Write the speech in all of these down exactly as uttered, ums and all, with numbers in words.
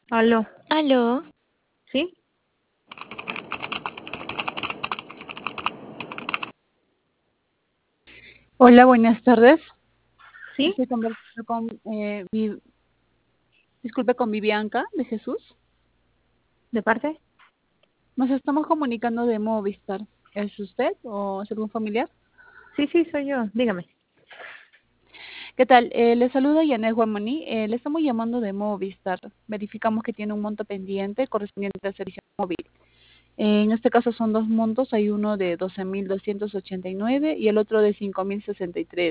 Aló, Aló, ¿sí? Hola, buenas tardes. ¿Sí? Estoy conversando con, eh, Vi- disculpe, con Vivianca de Jesús. ¿De parte? Nos estamos comunicando de Movistar. ¿Es usted o es algún familiar? Sí, sí, soy yo. Dígame. ¿Qué tal? Eh, le saluda Yanet Guamani. Eh, le estamos llamando de Movistar. Verificamos que tiene un monto pendiente correspondiente al servicio móvil. Eh, en este caso son dos montos. Hay uno de doce mil doscientos ochenta y nueve y el otro de cinco mil sesenta y tres.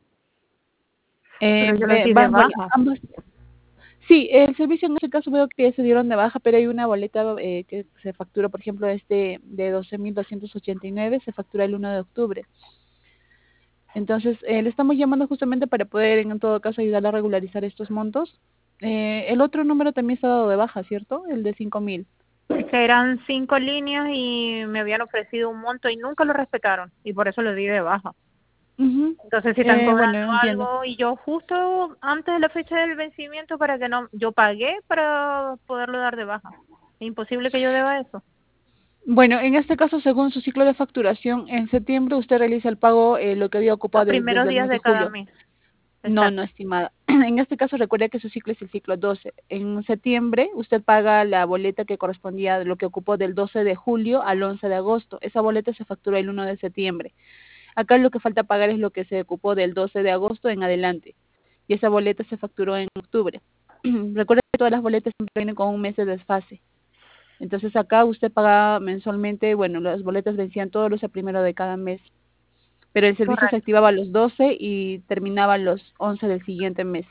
Eh, Pero yo lo eh, di de van, bueno, baja. ambos. Sí, el servicio en este caso veo que ya se dieron de baja, pero hay una boleta eh, que se factura, por ejemplo, este de doce mil doscientos ochenta y nueve, se factura el uno de octubre. Entonces, eh, le estamos llamando justamente para poder, en todo caso, ayudar a regularizar estos montos. Eh, el otro número también está dado de baja, ¿cierto? El de cinco mil. Es que eran cinco líneas y me habían ofrecido un monto y nunca lo respetaron. Y por eso lo di de baja. Ujú. Entonces, si están Eh, bueno, cobrando entiendo. algo y yo justo antes de la fecha del vencimiento para que no, yo pagué para poderlo dar de baja. Es imposible que yo deba eso. Bueno, en este caso, según su ciclo de facturación, en septiembre usted realiza el pago, eh, lo que había Los ocupado des- primeros desde el días mes de de cada julio. mes. No, no, Exacto. estimada. En este caso, recuerde que su ciclo es el ciclo doce. En septiembre, usted paga la boleta que correspondía a lo que ocupó del doce de julio al once de agosto. Esa boleta se factura el uno de septiembre. Acá lo que falta pagar es lo que se ocupó del doce de agosto en adelante. Y esa boleta se facturó en octubre. Recuerde que todas las boletas siempre vienen con un mes de desfase. Entonces acá usted paga mensualmente, bueno, las boletas vencían todos los a primero de cada mes, pero el servicio se Correcto. activaba a los doce y terminaba a los once del siguiente mes.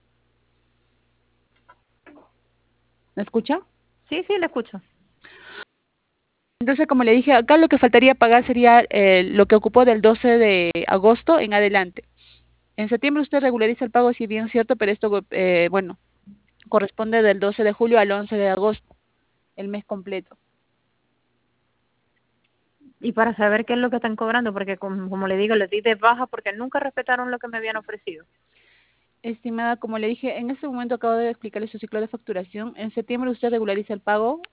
¿Me escucha? Sí, sí, le escucho. Entonces, como le dije, acá lo que faltaría pagar sería eh, lo que ocupó del doce de agosto en adelante. En septiembre usted regulariza el pago, si bien es cierto, pero esto, eh, bueno, corresponde del doce de julio al once de agosto, el mes completo. Y para saber qué es lo que están cobrando, porque como, como le digo, les di de baja porque nunca respetaron lo que me habían ofrecido. Estimada, como le dije, en este momento acabo de explicarle su ciclo de facturación. En septiembre usted regulariza el pago